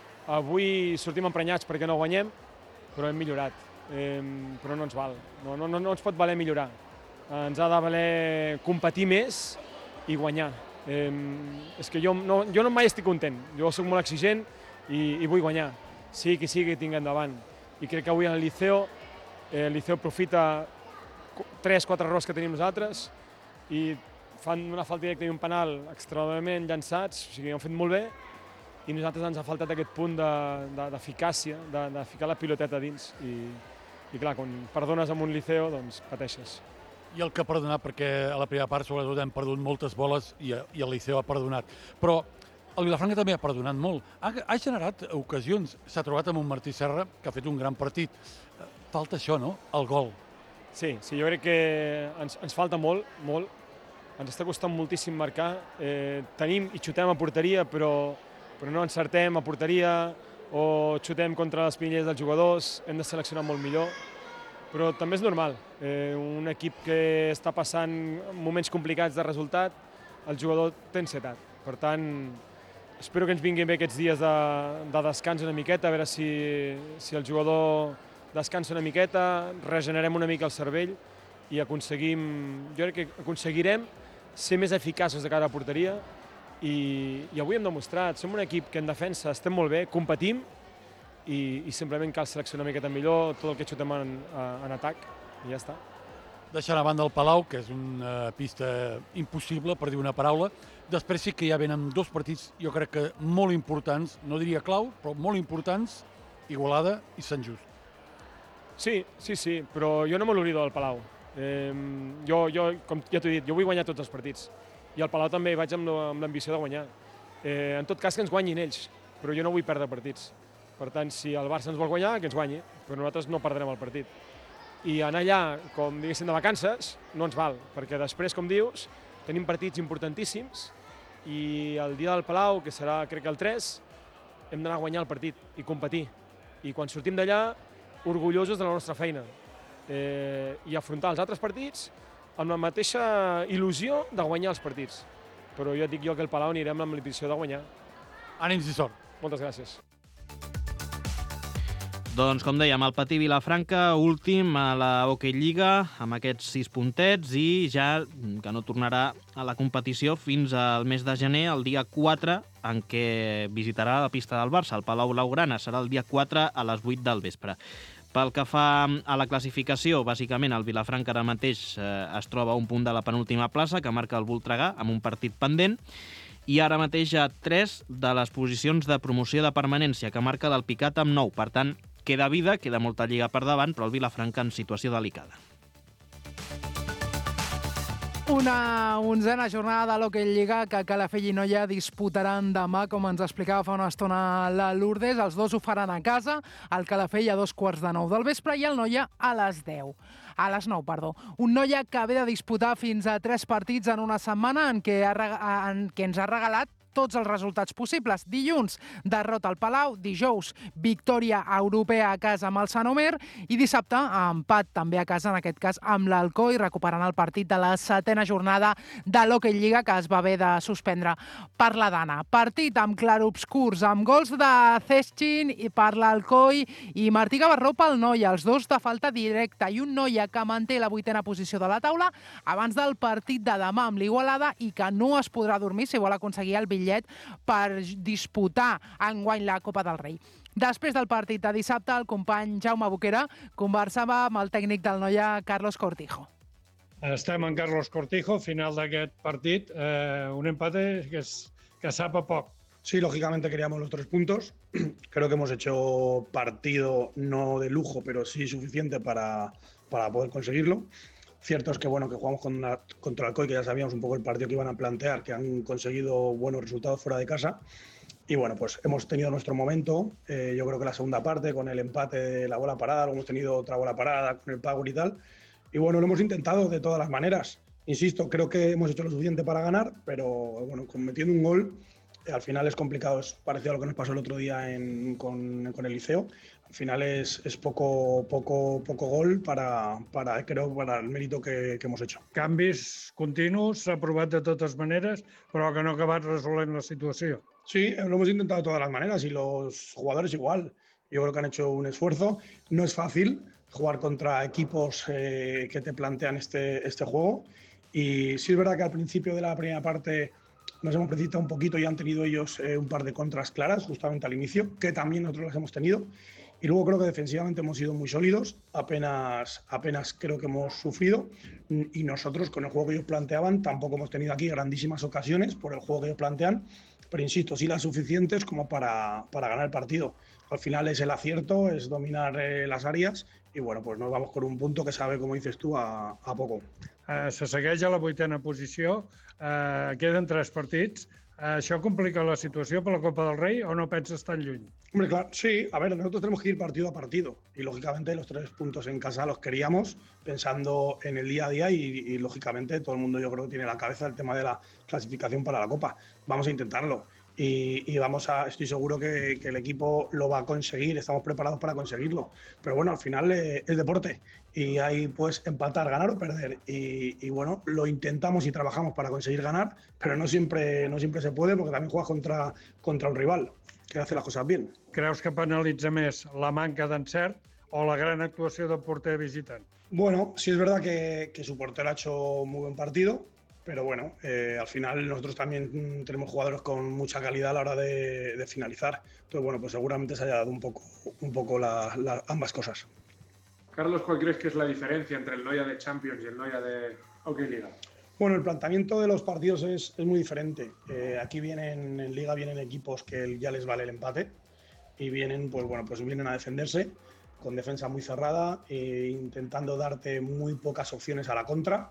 Avui sortim emprenyats perquè no guanyem, però hem millorat. Eh, però no ens val, no, no, no ens pot valer millorar. Ens ha de valer competir més i guanyar. Eh, és que jo no, jo no mai estic content, jo soc molt exigent i, i vull guanyar, sigui qui sigui que tingui endavant. I crec que avui en el Liceo, eh, el Liceo aprofita tres quatre errors que tenim nosaltres i fan una falta directa i un penal extremadament llançats, o sigui, ho han fet molt bé, i a nosaltres ens ha faltat aquest punt d'eficàcia, de, de, de, de ficar la piloteta dins. I, i clar, quan perdones amb un Liceo, doncs pateixes. I el que ha perdonat, perquè a la primera part sobretot hem perdut moltes boles i, i el Liceo ha perdonat. Però el Vilafranca també ha perdonat molt. Ha, ha generat ocasions. S'ha trobat amb un Martí Serra que ha fet un gran partit. Falta això, no? El gol. Sí, sí, jo crec que ens, ens falta molt, molt. Ens està costant moltíssim marcar. Eh, tenim i xutem a porteria, però, però no encertem a porteria o xutem contra les pinelles dels jugadors. Hem de seleccionar molt millor. Però també és normal, eh, un equip que està passant moments complicats de resultat, el jugador té ansietat. Per tant, espero que ens vinguin bé aquests dies de, de descans una miqueta, a veure si, si el jugador descansa una miqueta, regenerem una mica el cervell i aconseguim, jo crec que aconseguirem ser més eficaços de cara a porteria i, i avui hem demostrat, som un equip que en defensa estem molt bé, competim, I, i simplement cal seleccionar una miqueta millor tot el que xutem en, en atac i ja està. Deixant a banda el Palau, que és una pista impossible, per dir una paraula, després sí que ja venen dos partits, jo crec que molt importants, no diria clau, però molt importants, Igualada i Sant Just. Sí, sí, sí, però jo no me l'oblido del Palau. Eh, jo, jo, com ja t'ho he dit, jo vull guanyar tots els partits. I al Palau també vaig amb l'ambició de guanyar. Eh, en tot cas que ens guanyin ells, però jo no vull perdre partits. Per tant, si el Barça ens vol guanyar, que ens guanyi, però nosaltres no perdrem el partit. I anar allà, com diguéssim, de vacances, no ens val, perquè després, com dius, tenim partits importantíssims i el dia del Palau, que serà, crec que el tres, hem d'anar a guanyar el partit i competir. I quan sortim d'allà, orgullosos de la nostra feina. Eh, I afrontar els altres partits amb la mateixa il·lusió de guanyar els partits. Però jo et dic jo que el Palau anirem amb l'ambició de guanyar. Ànims i sort. Moltes gràcies. Doncs, com dèiem, el Patí Vilafranca, últim a la Hockey Lliga, amb aquests sis puntets, i ja que no tornarà a la competició fins al mes de gener, el dia quatre, en què visitarà la pista del Barça, el Palau Blaugrana. Serà el dia quatre a les vuit del vespre. Pel que fa a la classificació, bàsicament el Vilafranca ara mateix eh, es troba a un punt de la penúltima plaça, que marca el Voltregà, amb un partit pendent, i ara mateix hi ha tres de les posicions de promoció de permanència, que marca l'Alpicat amb nou. Per tant, queda vida, queda molta lliga per davant, però el Vilafranca en situació delicada. Una onzena jornada de l'Hockey Lliga que Calafell i Noia disputaran demà, com ens explicava fa una estona la Lourdes. Els dos ho faran a casa, el Calafell a dos quarts de nou del vespre i el Noia a les deu. A les nou, perdó. Un Noia que ve de disputar fins a tres partits en una setmana en què, ha, en què ens ha regalat tots els resultats possibles. Dilluns, derrota al Palau. Dijous, victòria europea a casa amb el Sant Omer. I dissabte, empat també a casa, en aquest cas amb l'Alcoi, recuperant el partit de la setena jornada de l'Hockey Lliga, que es va haver de suspendre per la Dana. Partit amb clarobscurs, amb gols de Ceschin i per l'Alcoi i Martí Gavarró pel Noia, els dos de falta directa, i un Noia que manté la vuitena posició de la taula abans del partit de demà amb l'Igualada i que no es podrà dormir si vol aconseguir el bitllet per disputar enguany la Copa del Rei. Després del partit de dissabte, el company Jaume Boquera conversava amb el tècnic del Noia, Carlos Cortijo. Estem en Carlos Cortijo, final d'aquest partit, eh, un empate que, es, que sap a poc. Sí, lógicamente queríamos los tres puntos. Creo que hemos hecho partido no de lujo, pero sí suficiente para, para poder conseguirlo. Cierto es que bueno que jugamos con una, contra Alcoy, que ya sabíamos un poco el partido que iban a plantear, que han conseguido buenos resultados fuera de casa. Y bueno, pues hemos tenido nuestro momento. Eh, yo creo que la segunda parte, con el empate de la bola parada, luego hemos tenido otra bola parada con el power y tal. Y bueno, lo hemos intentado de todas las maneras. Insisto, creo que hemos hecho lo suficiente para ganar, pero bueno, metiendo un gol, eh, al final es complicado. Es parecido a lo que nos pasó el otro día en, con, con el Liceo. Al final es, es poco, poco, poco gol para, para, creo, para el mérito que, que hemos hecho. Canvis continus, s'ha provat de totes maneres, però que no ha acabat resolent la situació. Sí, lo hemos intentado de todas las maneras y los jugadores igual. Yo creo que han hecho un esfuerzo. No es fácil jugar contra equipos eh, que te plantean este, este juego. Y sí es verdad que al principio de la primera parte nos hemos precipitado un poquito y han tenido ellos eh, un par de contras claras justamente al inicio, que también nosotros las hemos tenido. Y luego creo que defensivamente hemos sido muy sólidos, apenas, apenas creo que hemos sufrido, y nosotros con el juego que ellos planteaban tampoco hemos tenido aquí grandísimas ocasiones por el juego que ellos plantean, pero insisto, sí las suficientes como para, para ganar el partido. Al final es el acierto, es dominar eh, las áreas y bueno, pues nos vamos con un punto que sabe, como dices tú, a, a poco. Uh, se segueix a la vuitena posició, uh, queden tres partits. Uh, ¿Això complica la situació per la Copa del Rei o no penses tan lluny? Hombre, claro, sí. A ver, nosotros tenemos que ir partido a partido y lógicamente los tres puntos en casa los queríamos pensando en el día a día y, y lógicamente todo el mundo yo creo que tiene en la cabeza el tema de la clasificación para la Copa. Vamos a intentarlo y, y vamos a, estoy seguro que, que el equipo lo va a conseguir, estamos preparados para conseguirlo. Pero bueno, al final eh, es deporte y ahí puedes empatar, ganar o perder y, y bueno, lo intentamos y trabajamos para conseguir ganar, pero no siempre, no siempre se puede porque también juegas contra, contra un rival que hace las cosas bien. Creus que penalitza més la manca d'encert o la gran actuació del porter visitant? Bueno, sí es verdad que, que su portero ha hecho un muy buen partido, pero bueno, eh, al final nosotros también tenemos jugadores con mucha calidad a la hora de, de finalizar. Entonces, bueno, pues seguramente se haya dado un poco, un poco la, la, ambas cosas. Carlos, ¿cuál crees que es la diferencia entre el Noia de Champions y el Noia de Hockey Liga? Bueno, el planteamiento de los partidos es, es muy diferente. Eh, aquí vienen, en Liga vienen equipos que ya les vale el empate y vienen, pues bueno, pues vienen a defenderse con defensa muy cerrada, eh, intentando darte muy pocas opciones a la contra.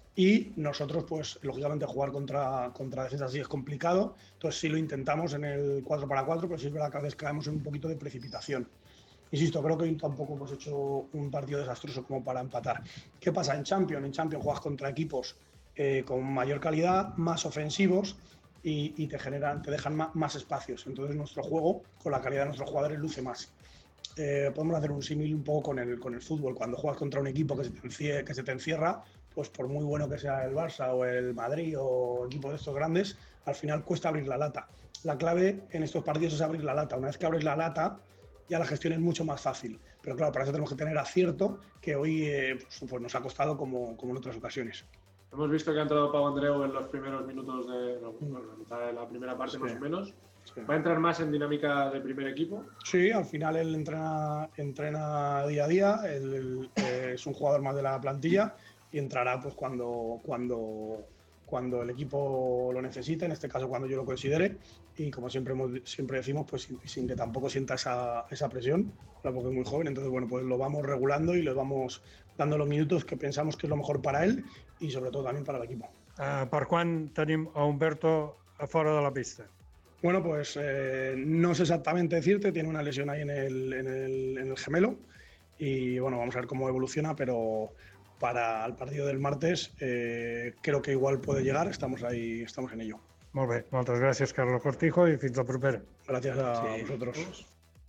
Y nosotros, pues lógicamente jugar contra, contra defensa sí es complicado. Entonces sí lo intentamos en el cuatro para cuatro, pero sí es verdad que a veces caemos en un poquito de precipitación. Insisto, creo que hoy tampoco hemos hecho un partido desastroso como para empatar. ¿Qué pasa en Champions? En Champions juegas contra equipos eh, con mayor calidad, más ofensivos y, y te generan, te dejan más, más espacios. Entonces nuestro juego, con la calidad de nuestros jugadores, luce más. Eh, podemos hacer un símil un poco con el, con el fútbol. Cuando juegas contra un equipo que se, te encierra, que se te encierra, pues por muy bueno que sea el Barça o el Madrid o equipos de estos grandes, al final cuesta abrir la lata. La clave en estos partidos es abrir la lata. Una vez que abres la lata, ya la gestión es mucho más fácil. Pero claro, para eso tenemos que tener acierto, que hoy eh, pues, pues nos ha costado como, como en otras ocasiones. Hemos visto que ha entrado Pau Andreu en los primeros minutos de, no, bueno, la mitad de la primera parte, sí, más o menos. Sí. ¿Va a entrar más en dinámica de primer equipo? Sí, al final él entrena, entrena día a día, él, él eh, es un jugador más de la plantilla y entrará pues cuando, cuando, cuando el equipo lo necesite, en este caso cuando yo lo considere, y como siempre, hemos, siempre decimos, pues sin, sin que tampoco sienta esa, esa presión, porque es muy joven, entonces bueno, pues lo vamos regulando y le vamos dando los minutos que pensamos que es lo mejor para él y sobre todo también para el equipo. Uh, per quan tenim a Humberto a fora de la pista? Bueno, pues eh, no sé exactamente decirte, tiene una lesión ahí en el, en, el, en el gemelo y bueno, vamos a ver cómo evoluciona, pero para el partido del martes eh, creo que igual puede llegar, estamos ahí, estamos en ello. Molt bé, moltes gràcies, Carlos Cortijo, i fins la propera. Gràcies a sí. vosaltres.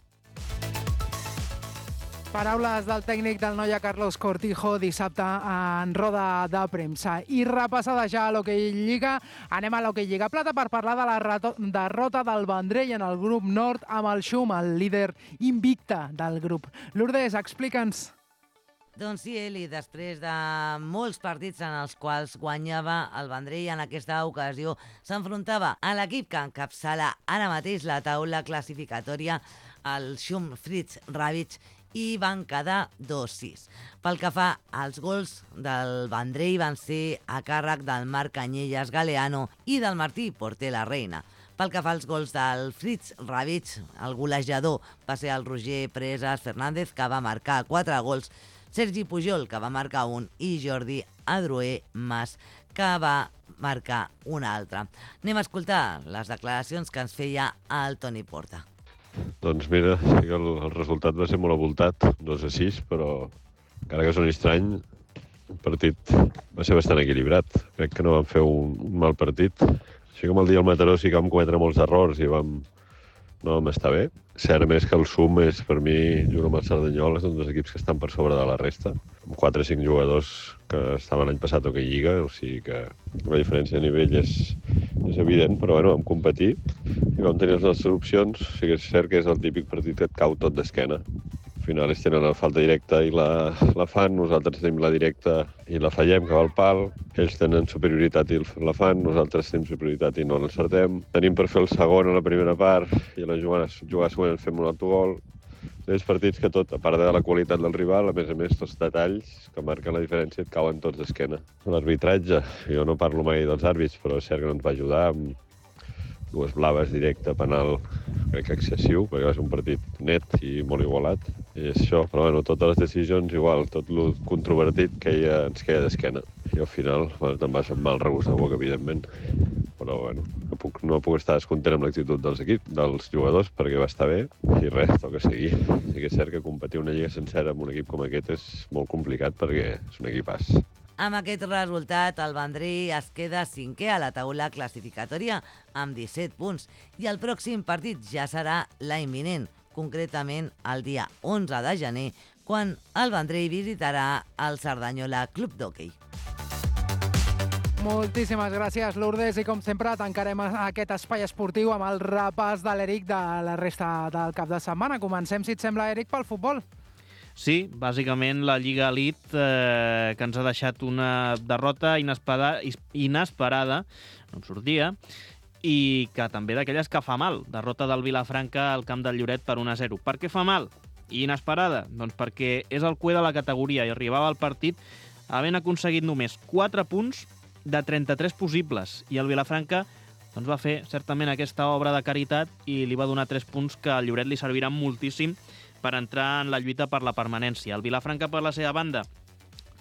Paraules del tècnic del Noia, Carlos Cortijo, dissabte en roda de premsa. I repassada ja a l'Hockey Lliga, anem a l'Hockey Lliga Plata per parlar de la derrota del Vendrell en el grup nord amb el Xum, el líder invicte del grup. Lourdes, explica'ns. Doncs sí, Eli, després de molts partits en els quals guanyava el Vendrell, en aquesta ocasió s'enfrontava a l'equip que encapçala ara mateix la taula classificatòria, el Xum Fritz Ravitch, i van quedar dos sis. Pel que fa als gols del Vendrell van ser a càrrec del Marc Canyelles Galeano i del Martí Portela Reina. Pel que fa als gols del Fritz Ravitch, el golejador va ser el Roger Presas Fernández, que va marcar quatre gols, Sergi Pujol, que va marcar un, i Jordi Adroé Mas, que va marcar un altre. Anem a escoltar les declaracions que ens feia el Toni Porta. Doncs mira, sí que el, el resultat va ser molt avoltat, dos a sis, però encara que soni estrany, el partit va ser bastant equilibrat. Crec que no vam fer un, un mal partit. Així com el dia al Mataró sí que vam cometre molts errors i vam, no vam estar bé. Cert més que el Sum és, per mi, junt amb el Cerdanyola, són dos equips que estan per sobre de la resta, amb quatre o cinc jugadors que estaven l'any passat o que Lliga, o sigui que la diferència de nivell és, és evident, però bueno, vam competir i vam tenir les nostres opcions. Sí que és cert que és el típic partit que et cau tot d'esquena. Al final ells tenen la falta directa i la, la fan, nosaltres tenim la directa i la fallem, que va al pal. Ells tenen superioritat i la fan, nosaltres tenim superioritat i no l'encertem. Tenim per fer el segon a la primera part i a la jugada, jugada següent fem un autogol. Aquests partits que tot, a part de la qualitat del rival, a més a més, tots detalls que marquen la diferència et cauen tots d'esquena. L'arbitratge, jo no parlo mai dels àrbits, però és cert que no ens va ajudar amb dues blaves directe, penal, crec que excessiu, perquè va ser un partit net i molt igualat. I és això, però bueno, totes les decisions igual, tot el controvertit que hi ha, ens queia d'esquena. I al final bueno, te'n vas amb mal regust de boca, evidentment. Però bueno, no puc, no puc estar descontent amb l'actitud dels equips, dels jugadors, perquè va estar bé i res, toca seguir. Sí que és cert que competir una lliga sencera amb un equip com aquest és molt complicat perquè és un equipàs. Amb aquest resultat, el Vendrell es queda cinquè a la taula classificatòria amb disset punts i el pròxim partit ja serà l'any vinent, concretament el dia onze de gener, quan el Vendrell visitarà el Cerdanyola Club d'Hockey. Moltíssimes gràcies, Lourdes, i com sempre tancarem aquest espai esportiu amb el repàs de l'Eric de la resta del cap de setmana. Comencem, si et sembla, Eric, pel futbol. Sí, bàsicament la Lliga Elite eh, que ens ha deixat una derrota inesperada, inesperada no en sortia, i que també d'aquelles que fa mal. Derrota del Vilafranca al camp del Lloret per un a zero. Per què fa mal? I inesperada? Doncs perquè és el cué de la categoria i arribava al partit havent aconseguit només quatre punts de trenta-tres possibles. I el Vilafranca doncs, va fer certament aquesta obra de caritat i li va donar tres punts que al Lloret li serviran moltíssim per entrar en la lluita per la permanència. El Vilafranca, per la seva banda,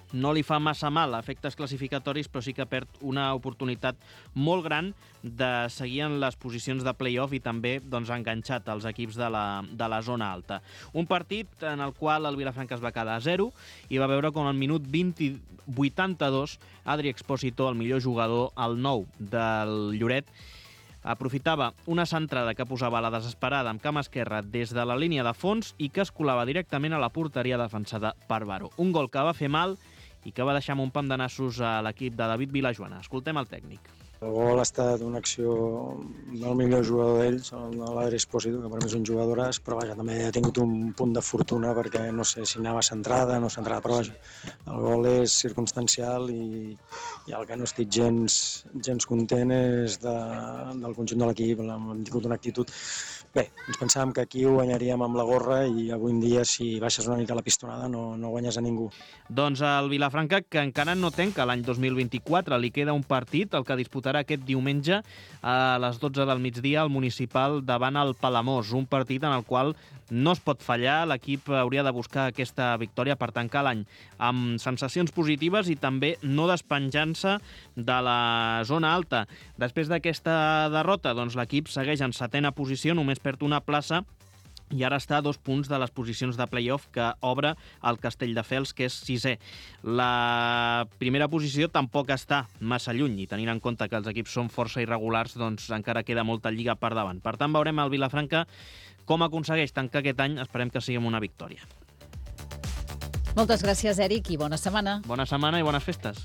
no li fa massa mal a efectes classificatoris, però sí que perd una oportunitat molt gran de seguir en les posicions de play-off i també doncs, enganxat als equips de la, de la zona alta. Un partit en el qual el Vilafranca es va quedar a zero i va veure com al minut vint vuitanta-dos Adri Expósito, el millor jugador, al nou del Lloret, aprofitava una centrada que posava la desesperada amb cama esquerra des de la línia de fons i que es colava directament a la porteria defensada per Baró. Un gol que va fer mal i que va deixar amb un pam de nassos a l'equip de David Vilajoana. Escoltem el tècnic. El gol ha estat una acció del millor jugador d'ells, el de l'Adri Expósito, que per mi és un jugadoràs, però vaja, també ha tingut un punt de fortuna perquè no sé si anava centrada o no centrada, però vaja, el gol és circumstancial i, i el que no estic gens, gens content és de, del conjunt de l'equip, hem tingut una actitud. Bé, ens pensàvem que aquí ho guanyaríem amb la gorra i avui en dia, si baixes una mica la pistonada, no, no guanyes a ningú. Doncs el Vilafranca, que encara no tenca l'any dos mil vint-i-quatre, li queda un partit, el que disputarà aquest diumenge a les dotze del migdia al Municipal davant el Palamós, un partit en el qual no es pot fallar, l'equip hauria de buscar aquesta victòria per tancar l'any amb sensacions positives i també no despenjant-se de la zona alta. Després d'aquesta derrota, doncs l'equip segueix en setena posició, només perd una plaça i ara està a dos punts de les posicions de play-off que obre el Castelldefels, que és sisè. La primera posició tampoc està massa lluny, i tenint en compte que els equips són força irregulars, doncs encara queda molta lliga per davant. Per tant, veurem el Vilafranca com aconsegueix tancar aquest any. Esperem que sigui amb una victòria. Moltes gràcies, Eric, i bona setmana. Bona setmana i bones festes.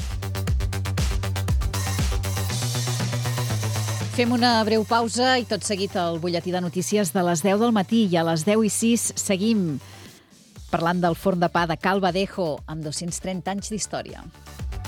Fem una breu pausa i tot seguit el butlletí de notícies de les deu del matí, i a les deu i sis seguim parlant del forn de pa de Cal Badejo amb dos-cents trenta anys d'història.